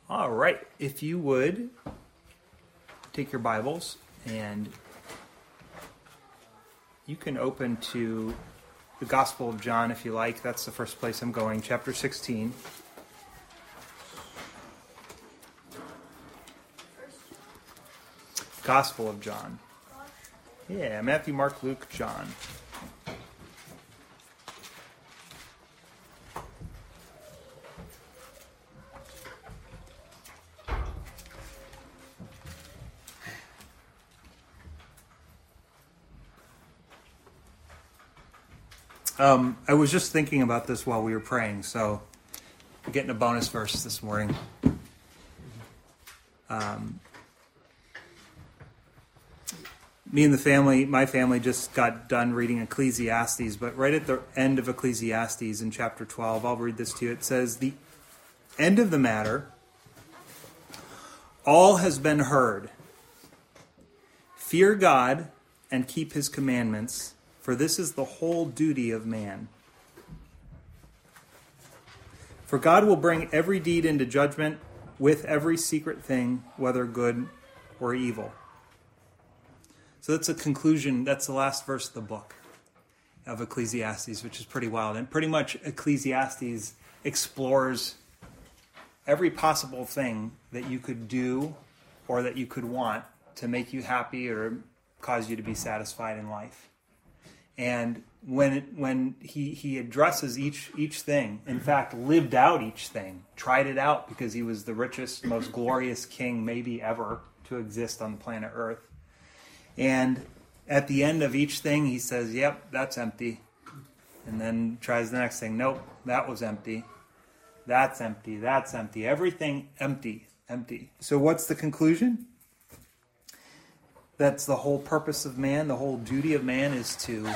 All right, if you would take your Bibles and you can open to the Gospel of John if you like. That's the first place I'm going, chapter 16. Gospel of John. Yeah, Matthew, Mark, Luke, John. I was just thinking about this while we were praying, so we're getting a bonus verse this morning. Me and my family just got done reading Ecclesiastes, but right at the end of Ecclesiastes in chapter 12, I'll read this to you. It says, "The end of the matter, all has been heard. Fear God and keep his commandments, for this is the whole duty of man. For God will bring every deed into judgment with every secret thing, whether good or evil." So that's a conclusion. That's the last verse of the book of Ecclesiastes, which is pretty wild. And pretty much Ecclesiastes explores every possible thing that you could do or that you could want to make you happy or cause you to be satisfied in life. And when he addresses each thing, in fact, lived out each thing, tried it out because he was the richest, most glorious king maybe ever to exist on the planet Earth. And at the end of each thing, he says, yep, that's empty. And then tries the next thing. Nope, that was empty. That's empty. That's empty. Everything empty. So what's the conclusion? That's the whole purpose of man. The whole duty of man is to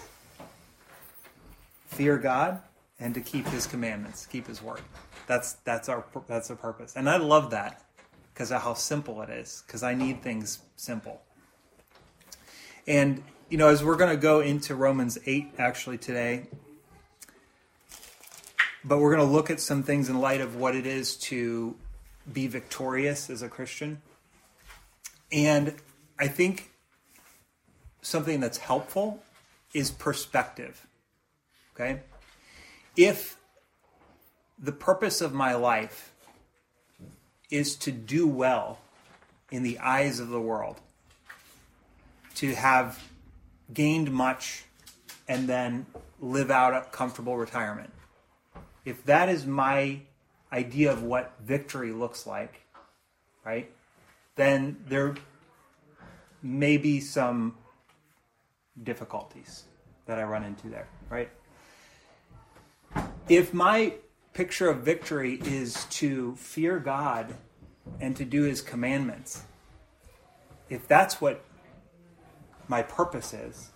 fear God and to keep his commandments, keep his word. That's the purpose. And I love that because of how simple it is, because I need things simple. And, as we're going to go into Romans 8 actually today, but we're going to look at some things in light of what it is to be victorious as a Christian. And I think something that's helpful is perspective. Okay? If the purpose of my life is to do well in the eyes of the world, to have gained much and then live out a comfortable retirement, if that is my idea of what victory looks like, right, then there may be some difficulties that I run into there, right? If my picture of victory is to fear God and to do his commandments, if that's what my purpose is,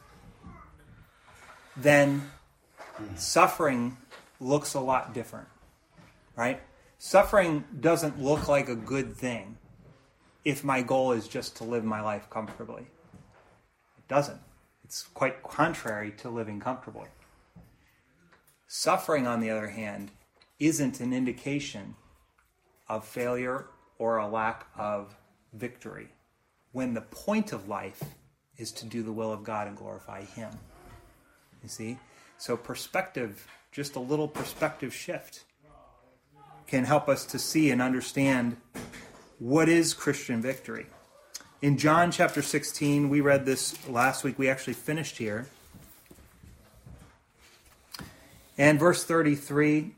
then suffering looks a lot different, right? Suffering doesn't look like a good thing if my goal is just to live my life comfortably. It doesn't. It's quite contrary to living comfortably. Suffering, on the other hand, isn't an indication of failure or a lack of victory, when the point of life is to do the will of God and glorify him. You see? So perspective, just a little perspective shift, can help us to see and understand what is Christian victory. In John chapter 16, we read this last week. We actually finished here. And verse 33,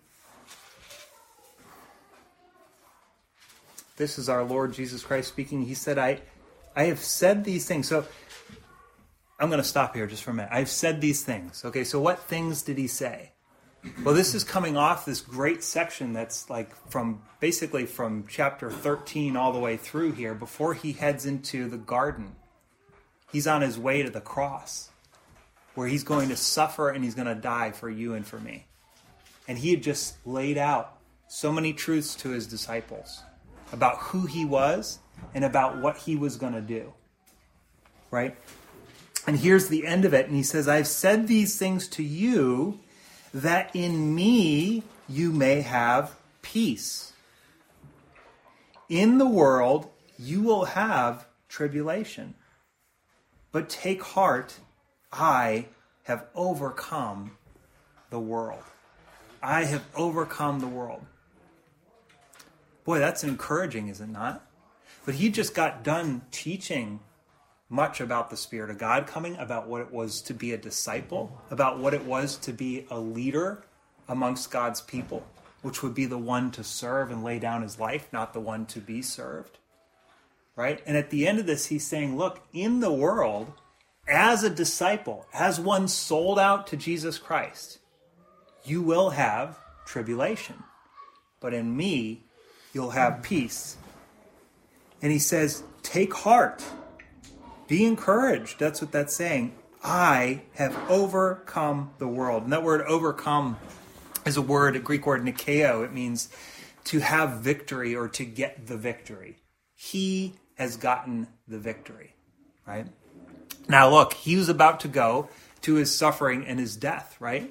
this is our Lord Jesus Christ speaking. He said, I have said these things. So I'm going to stop here just for a minute. I've said these things. Okay, so what things did he say? Well, this is coming off this great section that's like basically from chapter 13 all the way through here before he heads into the garden. He's on his way to the cross where he's going to suffer and he's going to die for you and for me. And he had just laid out so many truths to his disciples about who he was and about what he was going to do. Right? And here's the end of it. And he says, I've said these things to you that in me you may have peace. in the world you will have tribulation. But take heart, I have overcome the world. I have overcome the world. Boy, that's encouraging, is it not? But he just got done teaching much about the Spirit of God coming, about what it was to be a disciple, about what it was to be a leader amongst God's people, which would be the one to serve and lay down his life, not the one to be served. Right? And at the end of this, he's saying, look, in the world, as a disciple, as one sold out to Jesus Christ, you will have tribulation. But in me, you'll have peace. And he says, take heart. Be encouraged. That's what that's saying. I have overcome the world. And that word overcome is a Greek word, nikeo. It means to have victory or to get the victory. He has gotten the victory, right? Now look, he was about to go to his suffering and his death, right?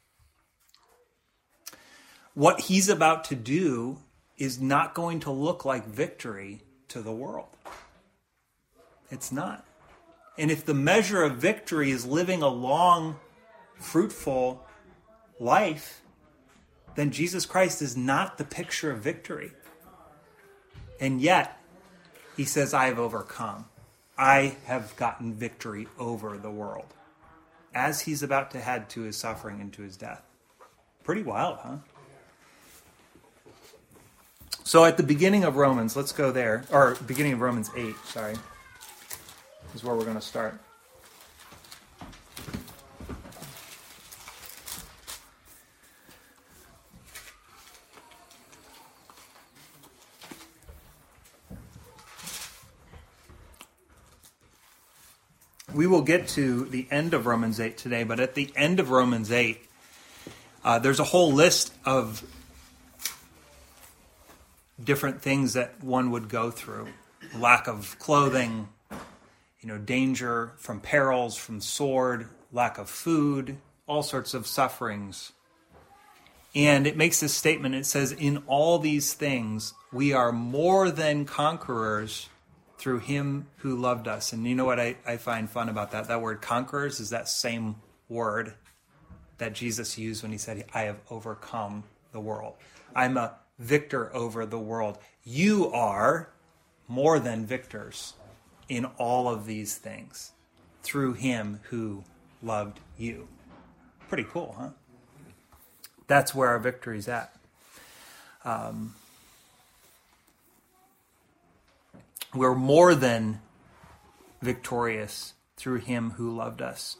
What he's about to do is not going to look like victory to the world. It's not. And if the measure of victory is living a long, fruitful life, then Jesus Christ is not the picture of victory. And yet, he says, I have overcome. I have gotten victory over the world. As he's about to head to his suffering and to his death. Pretty wild, huh? So at the beginning of Romans, let's go there. Or beginning of Romans 8, sorry. Is where we're going to start. We will get to the end of Romans 8 today, but at the end of Romans 8, there's a whole list of different things that one would go through. Lack of clothing, danger from perils, from sword, lack of food, all sorts of sufferings. And it makes this statement, it says, in all these things, we are more than conquerors through him who loved us. And you know what I find fun about that? That word conquerors is that same word that Jesus used when he said, I have overcome the world. I'm a victor over the world. You are more than victors in all of these things through him who loved you. Pretty cool, huh? That's where our victory's at. We're more than victorious through him who loved us.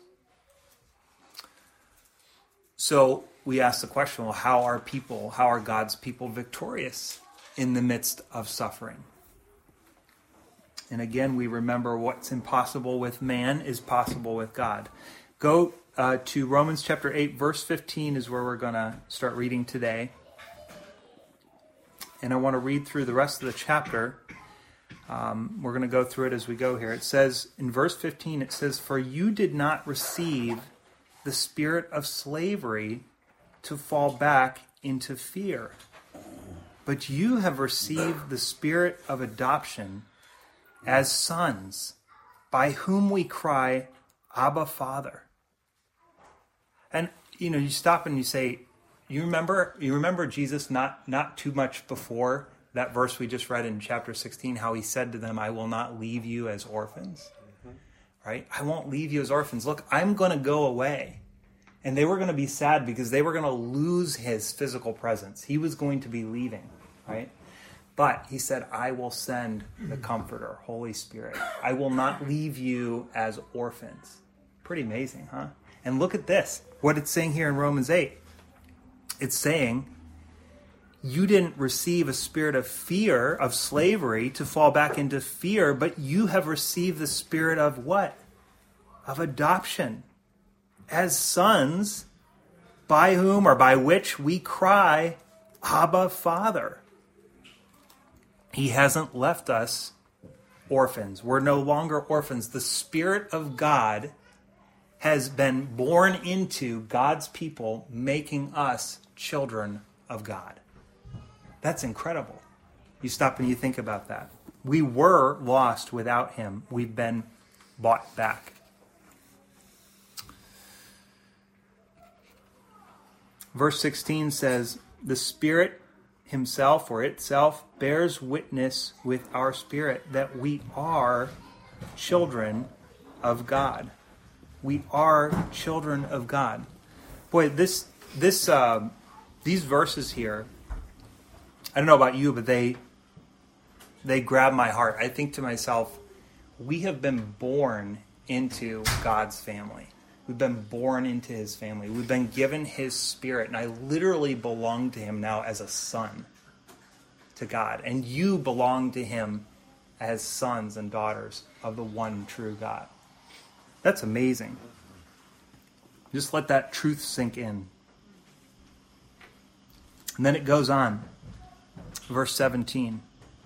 So we ask the question, well, how are God's people victorious in the midst of suffering? And again, we remember what's impossible with man is possible with God. Go to Romans chapter 8, verse 15 is where we're going to start reading today. And I want to read through the rest of the chapter. We're going to go through it as we go here. It says, in verse 15, it says, for you did not receive the spirit of slavery to fall back into fear, but you have received the spirit of adoption as sons, by whom we cry, Abba, Father. And, you stop and you say, you remember Jesus not too much before that verse we just read in chapter 16, how he said to them, I will not leave you as orphans. Right? I won't leave you as orphans. Look, I'm going to go away. And they were going to be sad because they were going to lose his physical presence. He was going to be leaving, right? But he said, I will send the Comforter, Holy Spirit. I will not leave you as orphans. Pretty amazing, huh? And look at this, what it's saying here in Romans 8. It's saying, you didn't receive a spirit of fear, of slavery, to fall back into fear, but you have received the spirit of what? Of adoption. As sons, by whom or by which we cry, Abba, Father. He hasn't left us orphans. We're no longer orphans. The Spirit of God has been born into God's people, making us children of God. That's incredible. You stop and you think about that. We were lost without him. We've been bought back. Verse 16 says, the Spirit himself or itself bears witness with our spirit that we are children of God. We are children of God. Boy, these verses here, I don't know about you, but they grab my heart. I think to myself, we have been born into God's family. We've been born into his family. We've been given his Spirit, and I literally belong to him now as a son to God. And you belong to him as sons and daughters of the one true God. That's amazing. Just let that truth sink in. And then it goes on. Verse 17.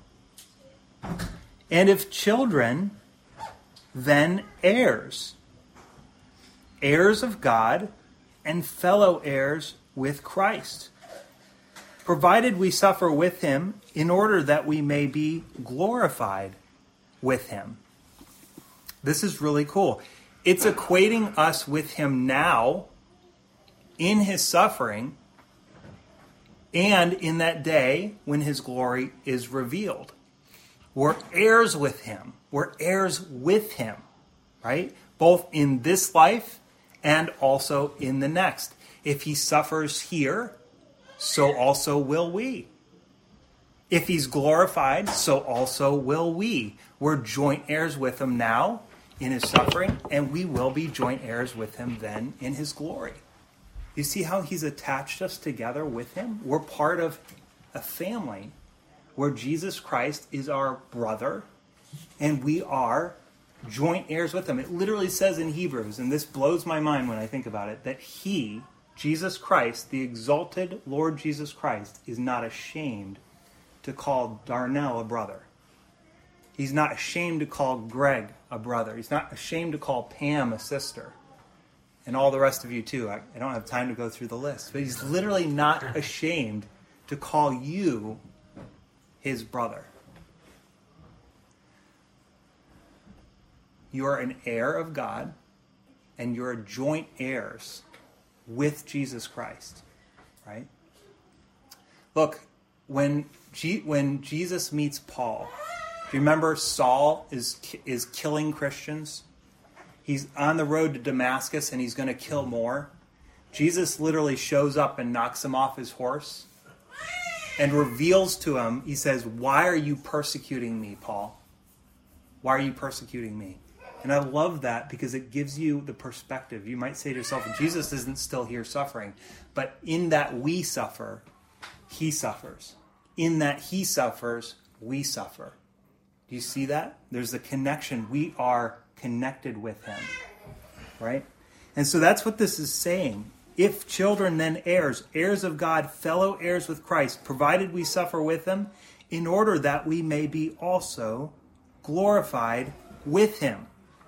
And if children, then heirs. Heirs of God and fellow heirs with Christ, provided we suffer with him in order that we may be glorified with him. This is really cool. It's equating us with him now in his suffering and in that day when his glory is revealed. We're heirs with him. We're heirs with him, right? Both in this life and also in the next. If he suffers here, so also will we. If he's glorified, so also will we. We're joint heirs with him now in his suffering, and we will be joint heirs with him then in his glory. You see how he's attached us together with him? We're part of a family where Jesus Christ is our brother, and we are joint heirs with him. It literally says in Hebrews, and this blows my mind when I think about it, that he, Jesus Christ, the exalted Lord Jesus Christ, is not ashamed to call Darnell a brother. He's not ashamed to call Greg a brother. He's not ashamed to call Pam a sister. And all the rest of you too. I don't have time to go through the list. But he's literally not ashamed to call you his brother. You are an heir of God, and you're joint heirs with Jesus Christ, right? Look, when Jesus meets Paul, do you remember Saul is killing Christians? He's on the road to Damascus, and he's going to kill more. Jesus literally shows up and knocks him off his horse and reveals to him, he says, "Why are you persecuting me, Paul? Why are you persecuting me?" And I love that because it gives you the perspective. You might say to yourself, Jesus isn't still here suffering. But in that we suffer, he suffers. In that he suffers, we suffer. Do you see that? There's a connection. We are connected with him. Right? And so that's what this is saying. If children, then heirs, heirs of God, fellow heirs with Christ, provided we suffer with him, in order that we may be also glorified with him.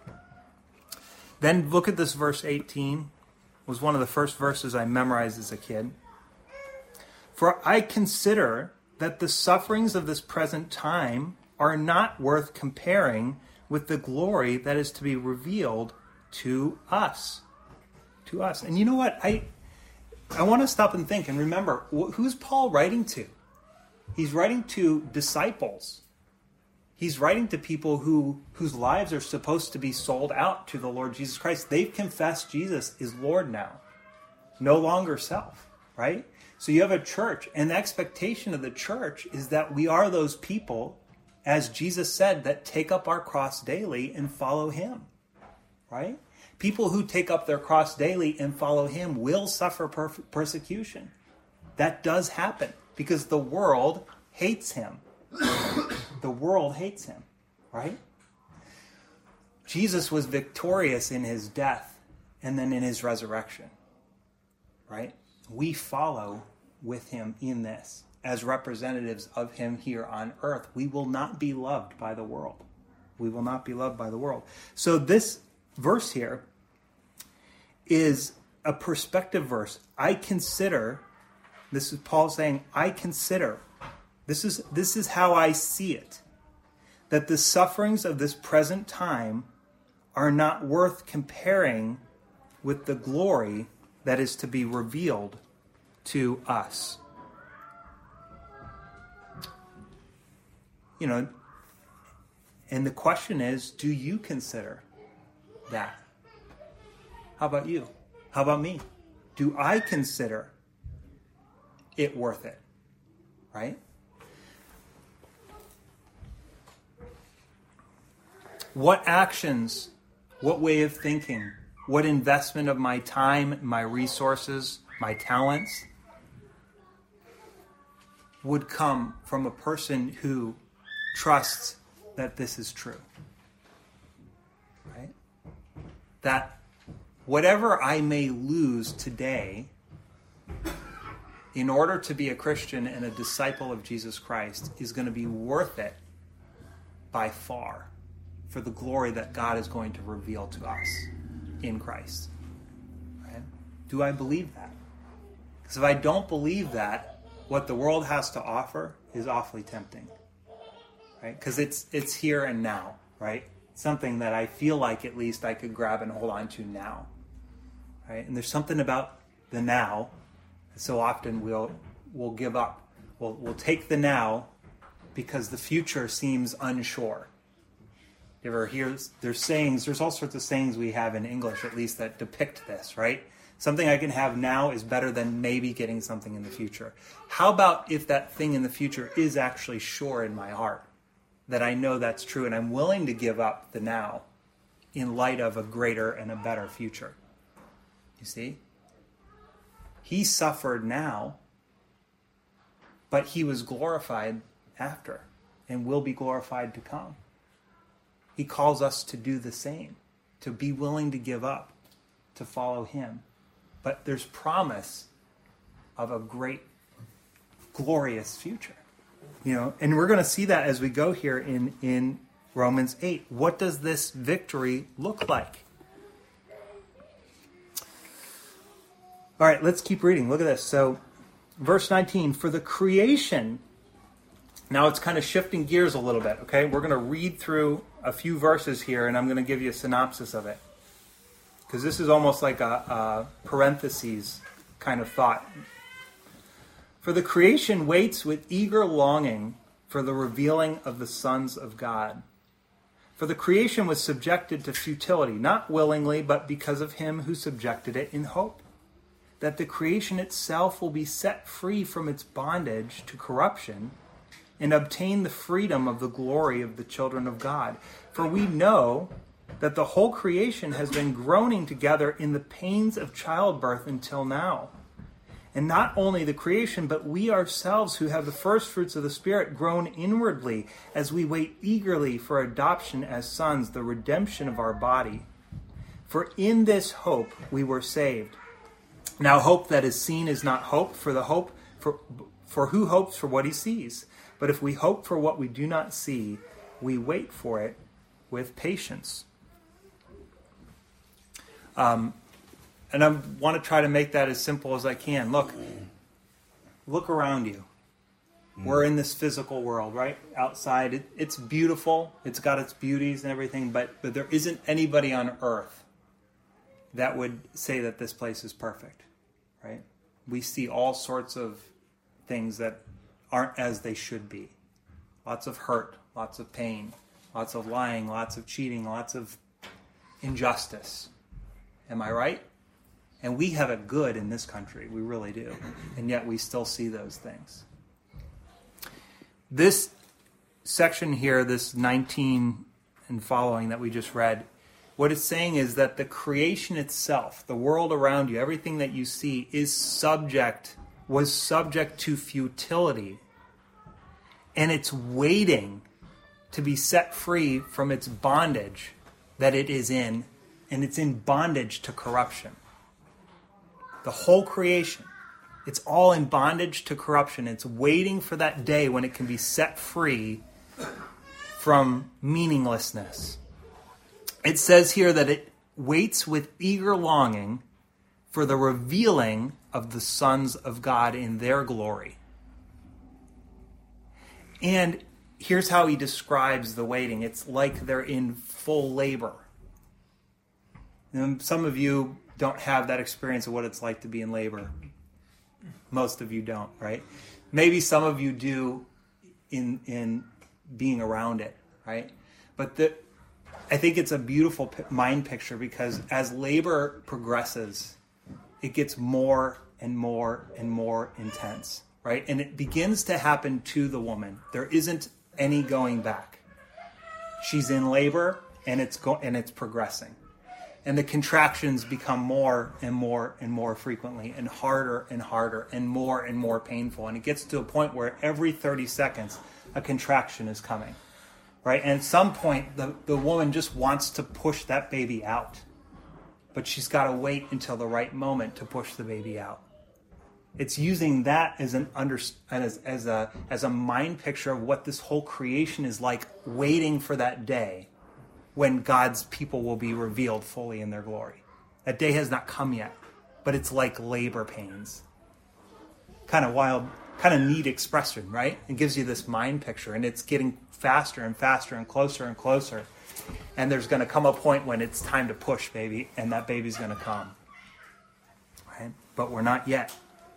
Then look at this verse 18. It was one of the first verses I memorized as a kid. For I consider that the sufferings of this present time are not worth comparing with the glory that is to be revealed to us. To us. And you know what? I want to stop and think and remember, who's Paul writing to? He's writing to disciples. He's writing to people whose lives are supposed to be sold out to the Lord Jesus Christ. They've confessed Jesus is Lord now. No longer self, right? So you have a church, and the expectation of the church is that we are those people, as Jesus said, that take up our cross daily and follow him, right? People who take up their cross daily and follow him will suffer persecution. That does happen because the world hates him. The world hates him, right? Jesus was victorious in his death and then in his resurrection, right? We follow with him in this. As representatives of him here on earth, we will not be loved by the world. We will not be loved by the world. So this verse here is a perspective verse. I consider, this is Paul saying, I consider This is how I see it. That the sufferings of this present time are not worth comparing with the glory that is to be revealed to us. You know, and the question is, do you consider that? How about you? How about me? Do I consider it worth it? Right? What actions, what way of thinking, what investment of my time, my resources, my talents would come from a person who trusts that this is true? Right? That whatever I may lose today in order to be a Christian and a disciple of Jesus Christ is going to be worth it by far for the glory that God is going to reveal to us in Christ. Right? Do I believe that? Because if I don't believe that, what the world has to offer is awfully tempting. Right? Because it's here and now, right? Something that I feel like at least I could grab and hold on to now. Right? And there's something about the now that so often we'll give up. We'll take the now because the future seems unsure. You ever hear, there's sayings, there's all sorts of sayings we have in English at least that depict this, right? Something I can have now is better than maybe getting something in the future. How about if that thing in the future is actually sure in my heart? That I know that's true and I'm willing to give up the now in light of a greater and a better future. You see? He suffered now, but he was glorified after and will be glorified to come. He calls us to do the same, to be willing to give up, to follow him. But there's promise of a great, glorious future. You know, and we're going to see that as we go here in Romans 8. What does this victory look like? All right, let's keep reading. Look at this. So, verse 19, for the creation, now it's kind of shifting gears a little bit, okay? We're going to read through a few verses here, and I'm going to give you a synopsis of it. Because this is almost like a parentheses kind of thought. For the creation waits with eager longing for the revealing of the sons of God. For the creation was subjected to futility, not willingly, but because of him who subjected it in hope, that the creation itself will be set free from its bondage to corruption and obtain the freedom of the glory of the children of God. For we know that the whole creation has been groaning together in the pains of childbirth until now. And not only the creation, but we ourselves who have the first fruits of the Spirit groan inwardly as we wait eagerly for adoption as sons, the redemption of our body. For in this hope we were saved. Now hope that is seen is not hope, for who hopes for what he sees? But if we hope for what we do not see, we wait for it with patience. And I want to try to make that as simple as I can. Look around you. We're in this physical world, right? Outside, it's beautiful. It's got its beauties and everything, but there isn't anybody on earth that would say that this place is perfect, right? We see all sorts of things that aren't as they should be. Lots of hurt, lots of pain, lots of lying, lots of cheating, lots of injustice. Am I right? And we have it good in this country. We really do. And yet we still see those things. This section here, this 19 and following that we just read, what it's saying is that the creation itself, the world around you, everything that you see was subject to futility. And it's waiting to be set free from its bondage that it is in. And it's in bondage to corruption. The whole creation, it's all in bondage to corruption. It's waiting for that day when it can be set free from meaninglessness. It says here that it waits with eager longing for the revealing of the sons of God in their glory. And here's how he describes the waiting. It's like they're in full labor. And some of you don't have that experience of what it's like to be in labor. Most of you don't, right? Maybe some of you do in being around it, right? But I think it's a beautiful mind picture, because as labor progresses, it gets more and more and more intense, right? And it begins to happen to the woman. There isn't any going back. She's in labor, and it's progressing. And the contractions become more and more and more frequently, and harder and more painful. And it gets to a point where every 30 seconds, a contraction is coming, right? And at some point, the woman just wants to push that baby out. But she's got to wait until the right moment to push the baby out. It's using that as a mind picture of what this whole creation is like, waiting for that day when God's people will be revealed fully in their glory. That day has not come yet, but it's like labor pains. Kind of wild, kind of neat expression, right? It gives you this mind picture, and it's getting faster and faster and closer. And there's going to come a point when it's time to push, baby, and that baby's going to come. Right? But we're not yet.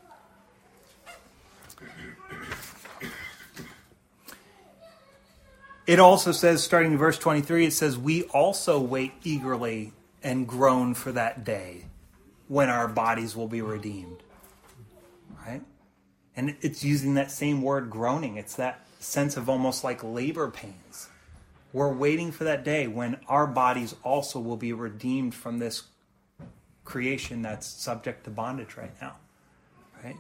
It also says, starting in verse 23, it says, we also wait eagerly and groan for that day when our bodies will be redeemed. Right? And it's using that same word, groaning. It's that sense of almost like labor pains. We're waiting for that day when our bodies also will be redeemed from this creation that's subject to bondage right now. Right?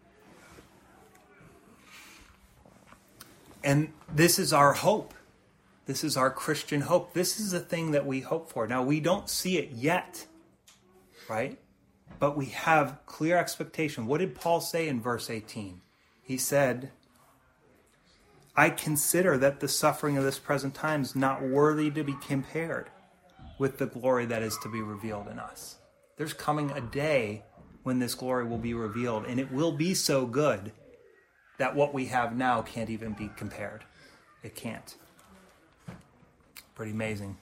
And this is our hope. This is our Christian hope. This is a thing that we hope for. Now, we don't see it yet, right? But we have clear expectation. What did Paul say in verse 18? He said, I consider that the suffering of this present time is not worthy to be compared with the glory that is to be revealed in us. There's coming a day when this glory will be revealed, and it will be so good that what we have now can't even be compared. It can't. Pretty amazing.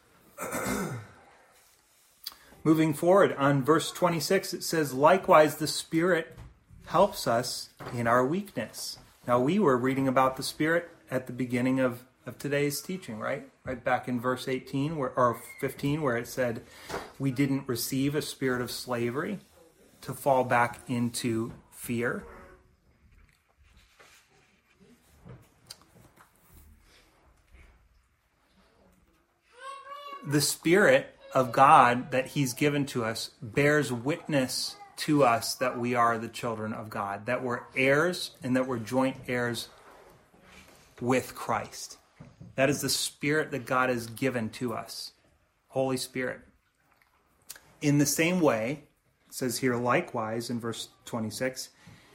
Moving forward on verse 26, it says, likewise, the Spirit helps us in our weakness. Now, we were reading about the Spirit at the beginning of today's teaching, right? Right back in verse 18 or 15, where it said, we didn't receive a spirit of slavery to fall back into fear. The Spirit of God that He's given to us bears witness to us that we are the children of God, that we're heirs and that we're joint heirs with Christ. That is the Spirit that God has given to us, Holy Spirit. In the same way, it says here, likewise, in verse 26,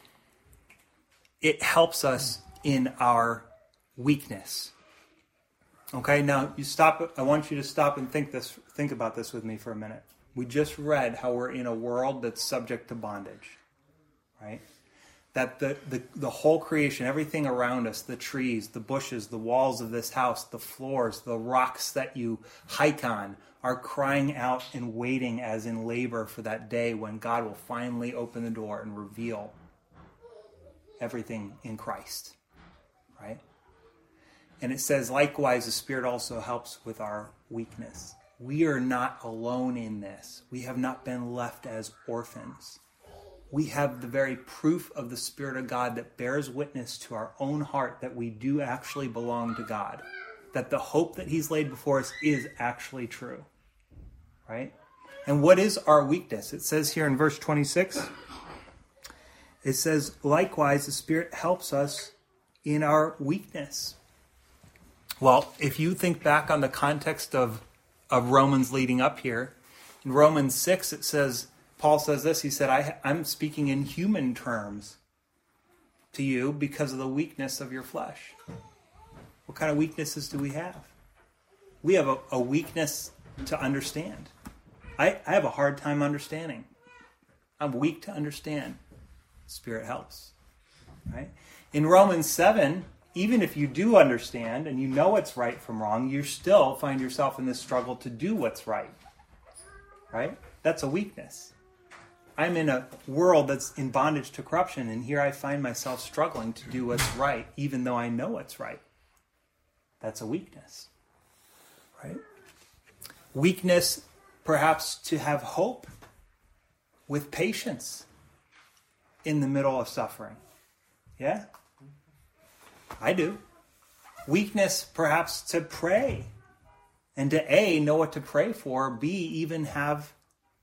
it helps us in our weakness. Okay, now you stop. I want you to stop and think about this with me for a minute. We just read how we're in a world that's subject to bondage, right? That the whole creation, everything around us, the trees, the bushes, the walls of this house, the floors, the rocks that you hike on, are crying out and waiting as in labor for that day when God will finally open the door and reveal everything in Christ, right? And it says, likewise, the Spirit also helps with our weakness. We are not alone in this. We have not been left as orphans. We have the very proof of the Spirit of God that bears witness to our own heart that we do actually belong to God. That the hope that He's laid before us is actually true. Right? And what is our weakness? It says here in verse 26, it says, likewise, the Spirit helps us in our weakness. Well, if you think back on the context of Romans leading up here, in Romans 6 it says, Paul says this, he said, I'm speaking in human terms to you because of the weakness of your flesh. What kind of weaknesses do we have? We have a weakness to understand. I have a hard time understanding. I'm weak to understand. Spirit helps. Right? In Romans 7, even if you do understand and you know what's right from wrong, you still find yourself in this struggle to do what's right. Right? That's a weakness. I'm in a world that's in bondage to corruption, and here I find myself struggling to do what's right, even though I know what's right. That's a weakness. Right? Weakness, perhaps, to have hope with patience in the middle of suffering. Yeah? I do. Weakness, perhaps, to pray. And to A, know what to pray for. B, even have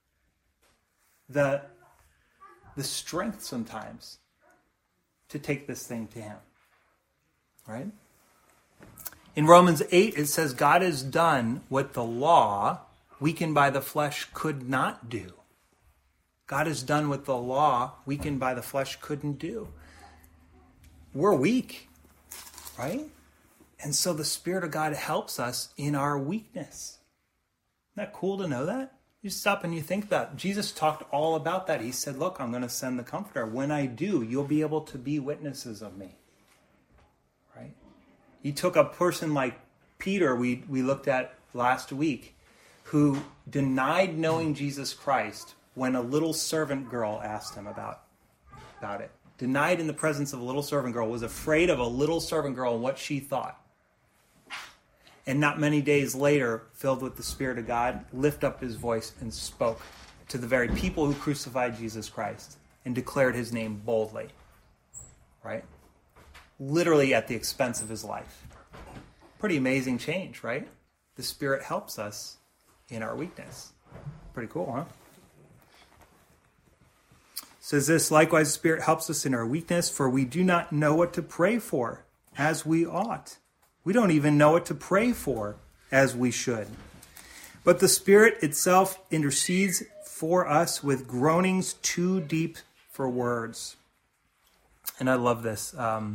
the strength sometimes to take this thing to him. Right? In Romans 8, it says, God has done what the law, weakened by the flesh, could not do. God has done what the law, weakened by the flesh, couldn't do. We're weak, right? And so the Spirit of God helps us in our weakness. Isn't that cool to know that? You stop and you think about it. Jesus talked all about that. He said, look, I'm going to send the Comforter. When I do, you'll be able to be witnesses of me. Right? He took a person like Peter, we looked at last week, who denied knowing Jesus Christ when a little servant girl asked him about it. Denied in the presence of a little servant girl, was afraid of a little servant girl and what she thought. And not many days later, filled with the Spirit of God, lift up his voice and spoke to the very people who crucified Jesus Christ and declared his name boldly. Right? Literally at the expense of his life. Pretty amazing change, right? The Spirit helps us in our weakness. Pretty cool, huh? Says this, likewise the Spirit helps us in our weakness, for we do not know what to pray for as we ought. We don't even know what to pray for as we should. But the Spirit itself intercedes for us with groanings too deep for words. And I love this.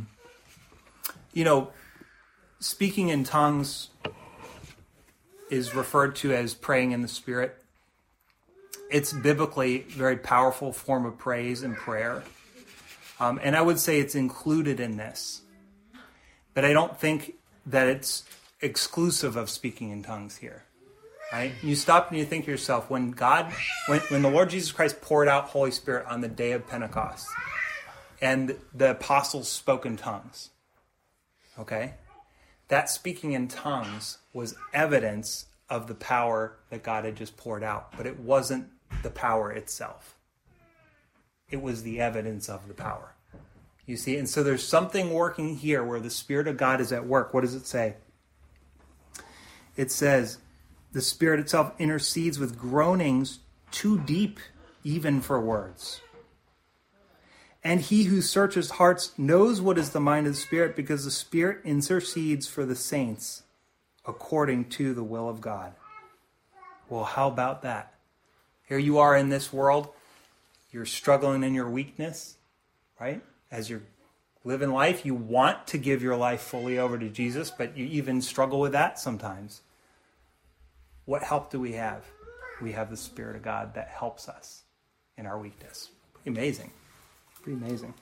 Speaking in tongues is referred to as praying in the Spirit. It's biblically a very powerful form of praise and prayer. And I would say it's included in this. But I don't think that it's exclusive of speaking in tongues here. Right? You stop and you think to yourself, when the Lord Jesus Christ poured out Holy Spirit on the day of Pentecost, and the apostles spoke in tongues, okay? That speaking in tongues was evidence of the power that God had just poured out, but it wasn't the power itself. It was the evidence of the power. You see, and so there's something working here where the Spirit of God is at work. What does it say? It says, the Spirit itself intercedes with groanings too deep even for words. And he who searches hearts knows what is the mind of the Spirit, because the Spirit intercedes for the saints according to the will of God. Well, how about that? Here you are in this world. You're struggling in your weakness, right? As you're living life, you want to give your life fully over to Jesus, but you even struggle with that sometimes. What help do we have? We have the Spirit of God that helps us in our weakness. Pretty amazing. Pretty amazing.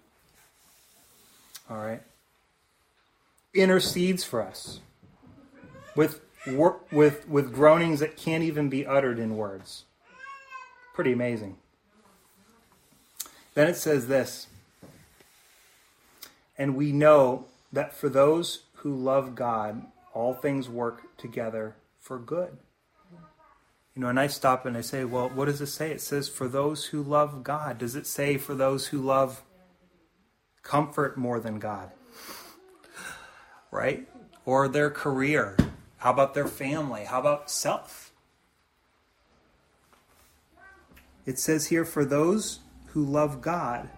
All right. Intercedes for us with groanings that can't even be uttered in words. Pretty amazing. Then it says this, and we know that for those who love God, all things work together for good. And I stop and I say, well, what does it say? It says for those who love God. Does it say for those who love comfort more than God? Right? Or their career? How about their family? How about self? It says here, for those who love God,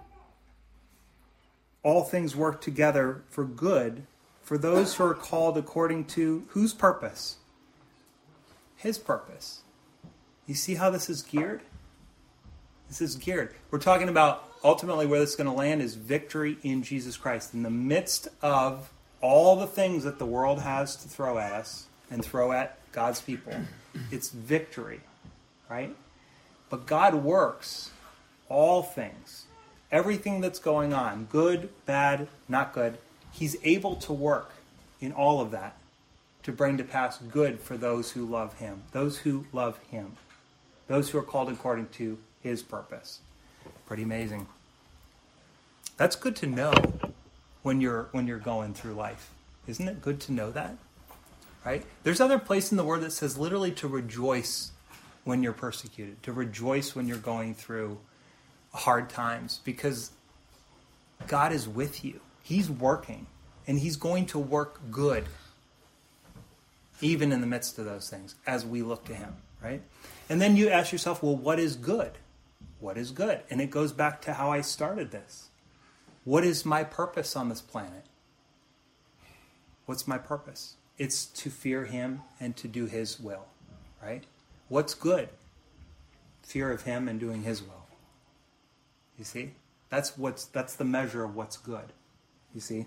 all things work together for good, for those who are called according to whose purpose? His purpose. You see how this is geared? This is geared. We're talking about ultimately where this is going to land is victory in Jesus Christ. In the midst of all the things that the world has to throw at us and throw at God's people, it's victory, right? But God works all things. Everything that's going on, good, bad, not good, He's able to work in all of that to bring to pass good for those who love him, those who love him, those who are called according to his purpose. Pretty amazing. That's good to know when you're going through life. Isn't it good to know that? Right? There's other place in the Word that says literally to rejoice when you're persecuted, to rejoice when you're going through hard times, because God is with you. He's working, and he's going to work good even in the midst of those things as we look to him, right? And then you ask yourself, well, what is good? What is good? And it goes back to how I started this. What is my purpose on this planet? What's my purpose? It's to fear him and to do his will, right? What's good? Fear of him and doing his will. You see? That's the measure of what's good. You see?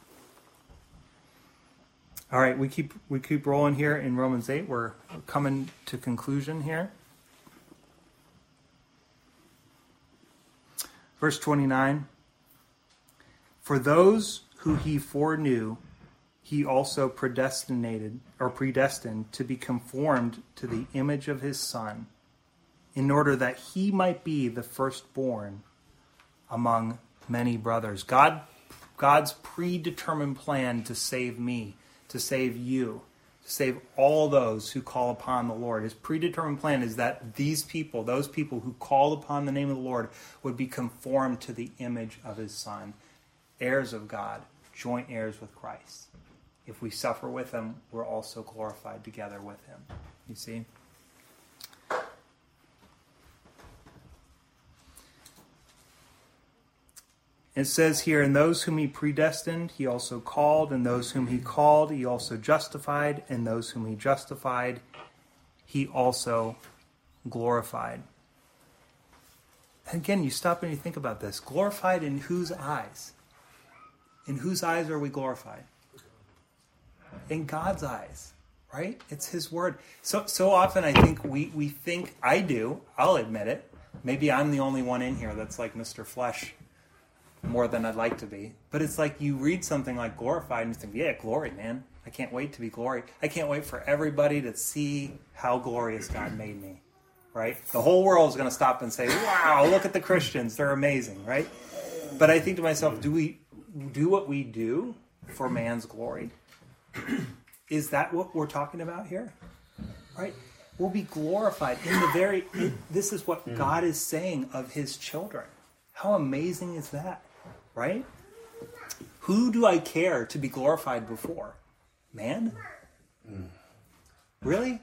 All right, we keep rolling here in Romans 8. We're coming to conclusion here. Verse 29. For those who he foreknew, he also predestined to be conformed to the image of his Son, in order that he might be the firstborn among many brothers. God's predetermined plan to save me, to save you, to save all those who call upon the Lord. His predetermined plan is that those people who call upon the name of the Lord, would be conformed to the image of his Son, heirs of God, joint heirs with Christ. If we suffer with him, we're also glorified together with him. You see? It says here, and those whom he predestined, he also called, and those whom he called, he also justified, and those whom he justified, he also glorified. And again, you stop and you think about this. Glorified in whose eyes? In whose eyes are we glorified? In God's eyes, right? It's his word. So often I think we think, I do, I'll admit it. Maybe I'm the only one in here that's like Mr. Flesh more than I'd like to be. But it's like you read something like glorified and you think, yeah, glory, man. I can't wait to be glory. I can't wait for everybody to see how glorious God made me, right? The whole world is going to stop and say, wow, look at the Christians. They're amazing, right? But I think to myself, do we do what we do for man's glory? Is that what we're talking about here? Right? We'll be glorified in the very... This is what God is saying of his children. How amazing is that? Right? Who do I care to be glorified before? Man? Really?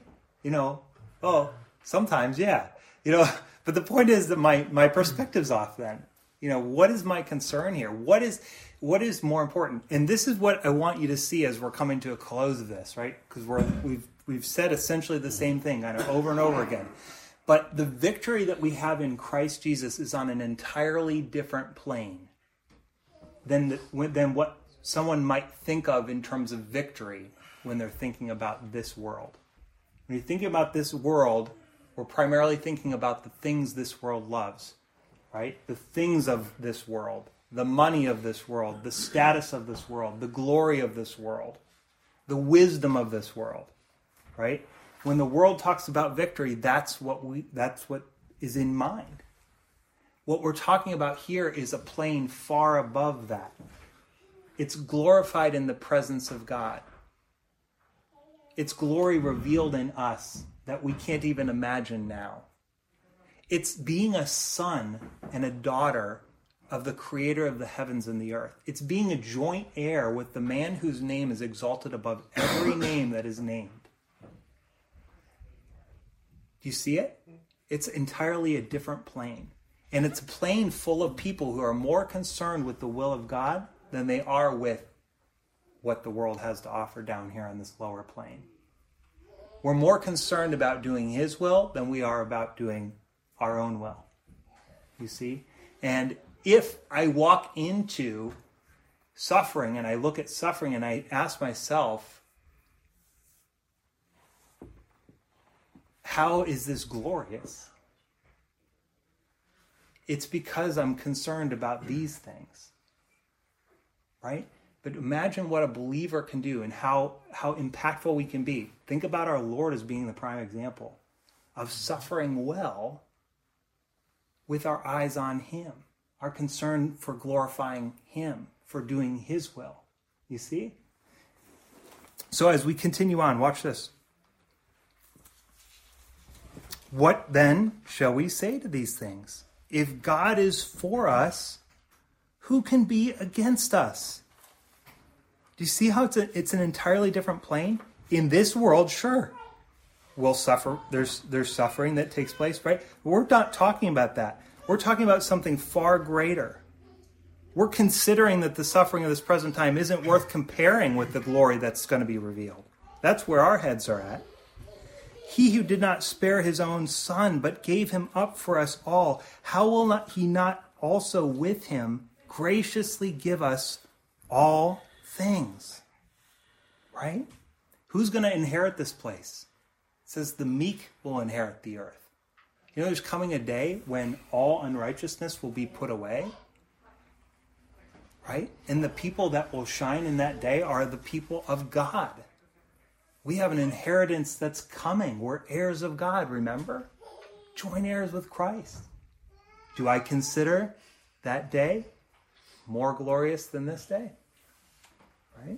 Sometimes, yeah. But the point is that my perspective's off then. What is my concern here? What is more important? And this is what I want you to see as we're coming to a close of this, right? Because we've said essentially the same thing kind of over and over again. But the victory that we have in Christ Jesus is on an entirely different plane than what someone might think of in terms of victory when they're thinking about this world. When you're thinking about this world, we're primarily thinking about the things this world loves, right? The things of this world, the money of this world, the status of this world, the glory of this world, the wisdom of this world, right? When the world talks about victory, that's what is in mind. What we're talking about here is a plane far above that. It's glorified in the presence of God. It's glory revealed in us that we can't even imagine now. It's being a son and a daughter of the creator of the heavens and the earth. It's being a joint heir with the man whose name is exalted above every name that is named. Do you see it? It's entirely a different plane. And it's a plane full of people who are more concerned with the will of God than they are with what the world has to offer down here on this lower plane. We're more concerned about doing his will than we are about doing our own will. You see? And if I walk into suffering and I look at suffering and I ask myself, how is this glorious? It's because I'm concerned about these things, right? But imagine what a believer can do and how impactful we can be. Think about our Lord as being the prime example of suffering well with our eyes on him, our concern for glorifying him, for doing his will. You see? So as we continue on, watch this. What then shall we say to these things? If God is for us, who can be against us? Do you see how it's an entirely different plane? In this world, sure, we'll suffer. There's suffering that takes place, right? We're not talking about that. We're talking about something far greater. We're considering that the suffering of this present time isn't worth comparing with the glory that's going to be revealed. That's where our heads are at. He who did not spare his own son, but gave him up for us all, how will he not also with him graciously give us all things? Right? Who's going to inherit this place? It says the meek will inherit the earth. You know, there's coming a day when all unrighteousness will be put away. Right? And the people that will shine in that day are the people of God. We have an inheritance that's coming. We're heirs of God, remember? Joint heirs with Christ. Do I consider that day more glorious than this day? Right?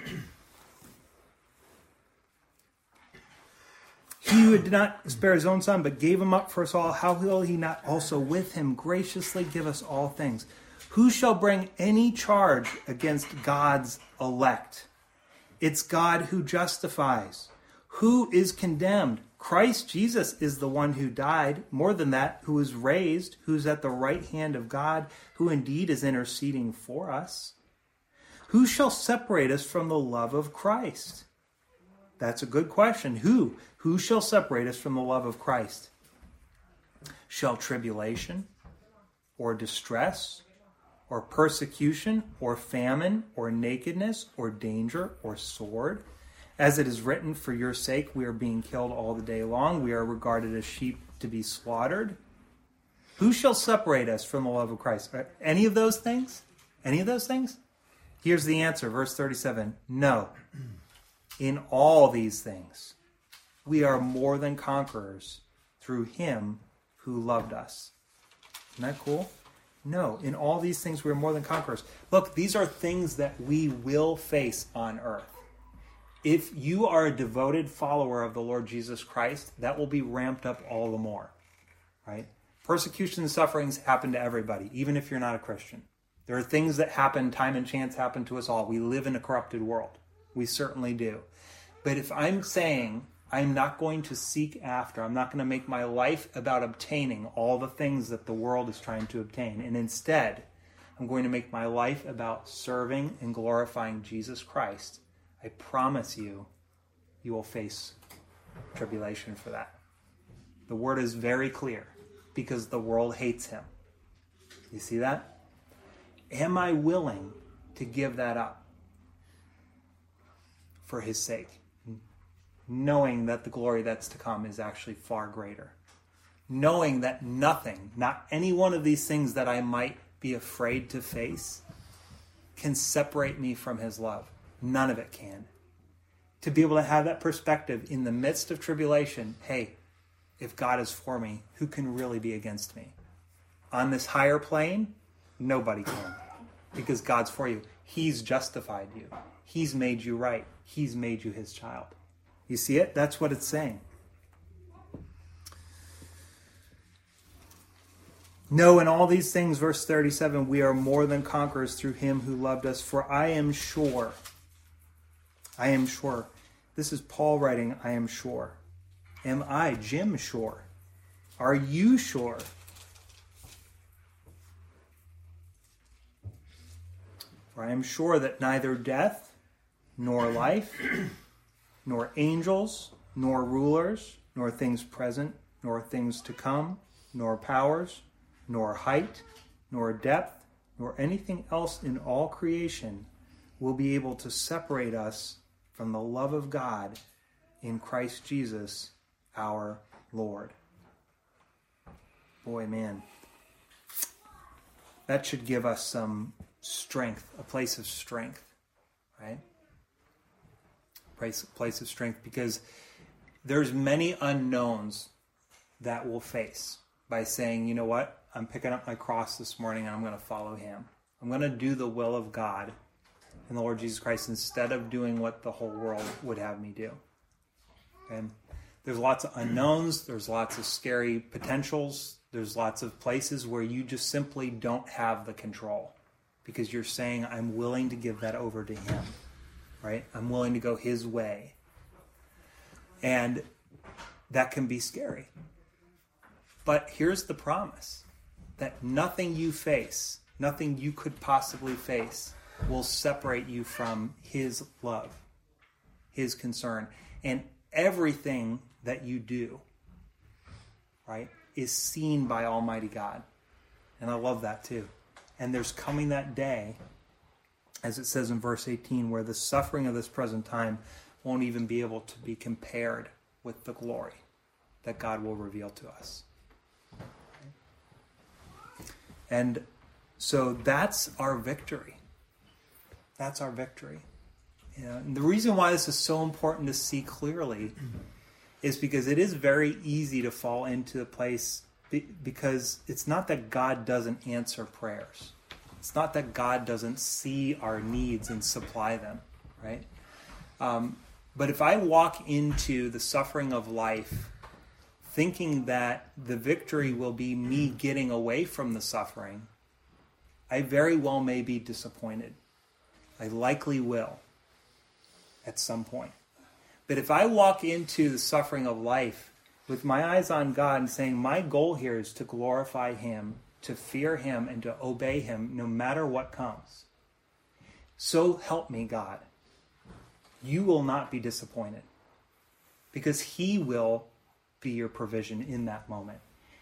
He who did not spare his own son, but gave him up for us all, how will he not also with him graciously give us all things? Who shall bring any charge against God's elect? It's God who justifies. Who is condemned? Christ Jesus is the one who died. More than that, who is raised, who's at the right hand of God, who indeed is interceding for us. Who shall separate us from the love of Christ? That's a good question. Who? Who shall separate us from the love of Christ? Shall tribulation or distress or persecution, or famine, or nakedness, or danger, or sword? As it is written, for your sake we are being killed all the day long. We are regarded as sheep to be slaughtered. Who shall separate us from the love of Christ? Any of those things? Any of those things? Here's the answer, verse 37. No. In all these things, we are more than conquerors through him who loved us. Isn't that cool? No, in all these things we are more than conquerors. Look, these are things that we will face on earth. If you are a devoted follower of the Lord Jesus Christ, that will be ramped up all the more, right? Persecution and sufferings happen to everybody, even if you're not a Christian. There are things that happen, time and chance happen to us all. We live in a corrupted world. We certainly do. But if I'm saying I'm not going to seek after, I'm not going to make my life about obtaining all the things that the world is trying to obtain, and instead I'm going to make my life about serving and glorifying Jesus Christ, I promise you, you will face tribulation for that. The word is very clear, because the world hates him. You see that? Am I willing to give that up for his sake? Knowing that the glory that's to come is actually far greater. Knowing that nothing, not any one of these things that I might be afraid to face, can separate me from his love. None of it can. To be able to have that perspective in the midst of tribulation, hey, if God is for me, who can really be against me? On this higher plane, nobody can. Because God's for you. He's justified you. He's made you right. He's made you his child. You see it? That's what it's saying. No, in all these things, verse 37, we are more than conquerors through him who loved us. For I am sure. This is Paul writing, I am sure. Am I, Jim, sure? Are you sure? For I am sure that neither death, nor life, nor angels, nor rulers, nor things present, nor things to come, nor powers, nor height, nor depth, nor anything else in all creation will be able to separate us from the love of God in Christ Jesus, our Lord. Boy, man, that should give us some strength, a place of strength right? Place of strength, because there's many unknowns that we'll face by saying, you know what, I'm picking up my cross this morning and I'm going to follow him. I'm going to do the will of God and the Lord Jesus Christ instead of doing what the whole world would have me do. And there's lots of unknowns. There's lots of scary potentials. There's lots of places where you just simply don't have the control because you're saying, I'm willing to give that over to him, right? I'm willing to go his way. And that can be scary. But here's the promise, that nothing you face, nothing you could possibly face, will separate you from his love, his concern. And everything that you do, right, is seen by Almighty God. And I love that too. And there's coming that day, as it says in verse 18, where the suffering of this present time won't even be able to be compared with the glory that God will reveal to us. And so that's our victory. That's our victory. You know, and the reason why this is so important to see clearly is because it is very easy to fall into the place, because it's not that God doesn't answer prayers. It's not that God doesn't see our needs and supply them, right? But if I walk into the suffering of life thinking that the victory will be me getting away from the suffering, I very well may be disappointed. I likely will at some point. But if I walk into the suffering of life with my eyes on God and saying, my goal here is to glorify him, to fear him, and to obey him no matter what comes, so help me God, you will not be disappointed, because he will be your provision in that moment.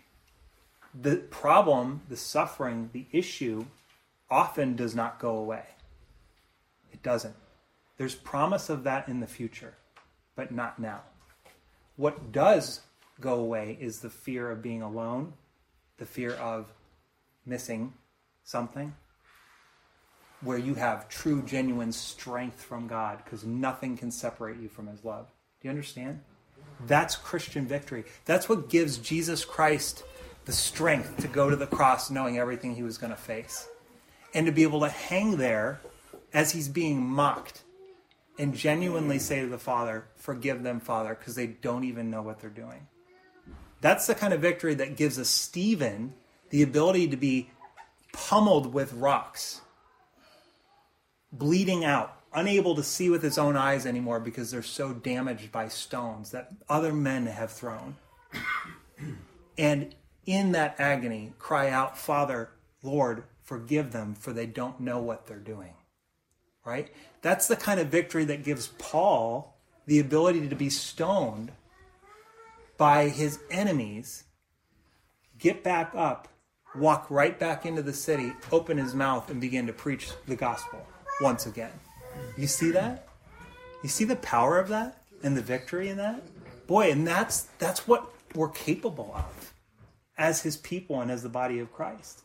The problem, the suffering, the issue often does not go away. It doesn't. There's promise of that in the future, but not now. What does go away is the fear of being alone, the fear of missing something, where you have true, genuine strength from God, because nothing can separate you from his love. Do you understand? That's Christian victory. That's what gives Jesus Christ the strength to go to the cross knowing everything he was going to face, and to be able to hang there as he's being mocked and genuinely say to the Father, forgive them, Father, because they don't even know what they're doing. That's the kind of victory that gives a Stephen the ability to be pummeled with rocks, bleeding out, unable to see with his own eyes anymore because they're so damaged by stones that other men have thrown. And in that agony, cry out, Father, Lord, forgive them, for they don't know what they're doing. Right? That's the kind of victory that gives Paul the ability to be stoned by his enemies, get back up, walk right back into the city, open his mouth, and begin to preach the gospel once again. You see that? You see the power of that and the victory in that? Boy, and that's what we're capable of as his people and as the body of Christ.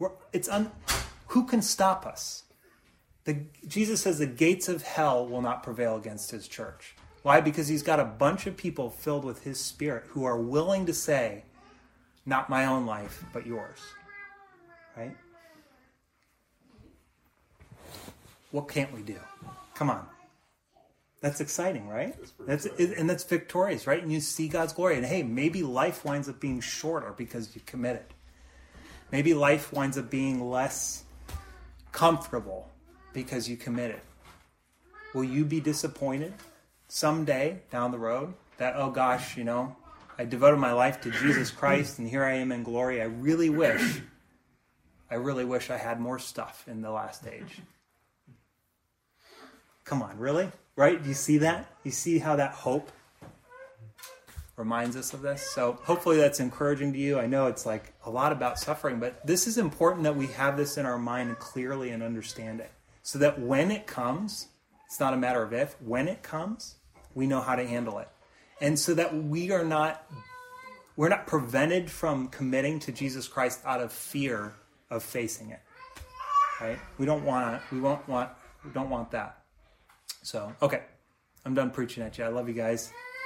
Who can stop us? Jesus says the gates of hell will not prevail against his church. Why? Because he's got a bunch of people filled with his Spirit who are willing to say, not my own life, but yours. Right? What can't we do? Come on. That's exciting, right? That's victorious, right? And you see God's glory. And hey, maybe life winds up being shorter because you committed. Maybe life winds up being less comfortable because you committed. Will you be disappointed someday down the road that, oh gosh, I devoted my life to Jesus Christ and here I am in glory. I really wish I had more stuff in the last age. Come on, really? Right? Do you see that? You see how that hope reminds us of this? So hopefully that's encouraging to you. I know it's like a lot about suffering, but this is important that we have this in our mind clearly and understand it, so that when it comes, it's not a matter of if, when it comes, we know how to handle it. And so that we're not prevented from committing to Jesus Christ out of fear of facing it. Right? We don't want that. So, okay. I'm done preaching at you. I love you guys.